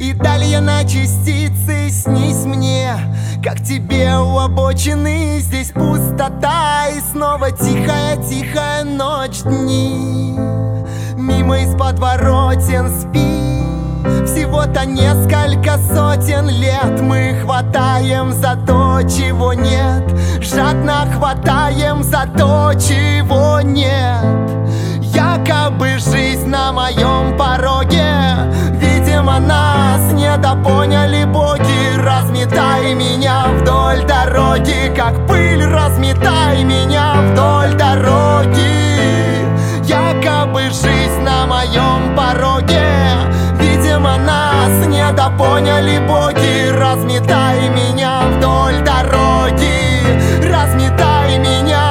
И далее на частицы снись мне, как тебе у обочины. Здесь пустота и снова тихая-тихая ночь, дни. Мимо из подворотен спи. Всего-то несколько сотен лет мы хватаем за то, чего нет. Жадно хватаем за то, чего нет. Якобы жизнь на моем пороге. Видимо, нас недопоняли боги. Разметай меня вдоль дороги, как пыль, разметай меня вдоль дороги. Якобы жизнь на моем пороге. Видимо, нас недопоняли боги. Разметай меня вдоль дороги, разметай меня.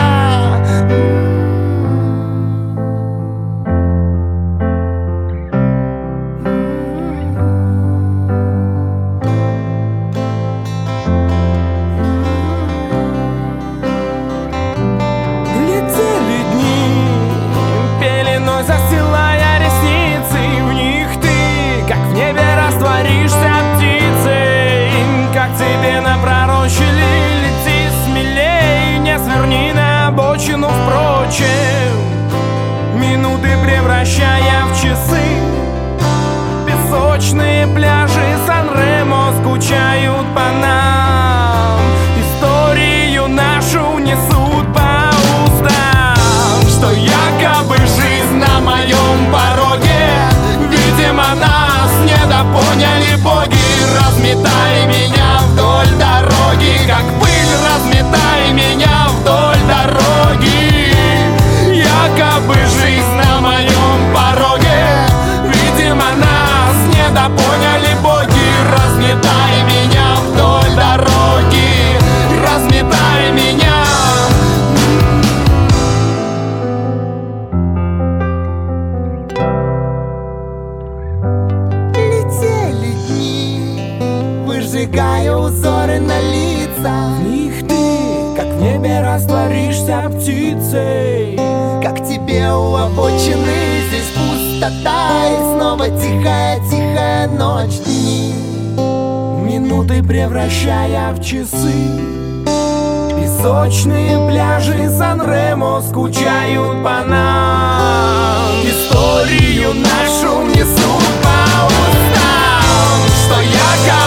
Летели дни, пеленой застилая ресницы. В них ты, как в небе, растворишься птицей. Как тебе напророчили, лети смелей, не сверни на обочину, впрочем. Минуты превращая в часы. Песочные пляжи Сан-Ремо скучают по нам. Историю нашу несут по устам, что якобы жизнь на моем пороге. Видимо, нас недопоняли боги. Разметай меня вдоль дороги, как пыль, разметай меня вдоль дороги. Якобы жизнь на моем пороге. Видимо, нас недопоняли боги. Разметай меня вдоль дороги, разметай меня. Летели дни, выжигая узоры на лицах. В них ты, как в небе, растворишься птицей. Как тебе у обочины. Здесь пустота и снова тихая-тихая ночь, дни. Минуты превращая в часы. Песочные пляжи Сан-Ремо скучают по нам. Историю нашу несут по устам, что якобы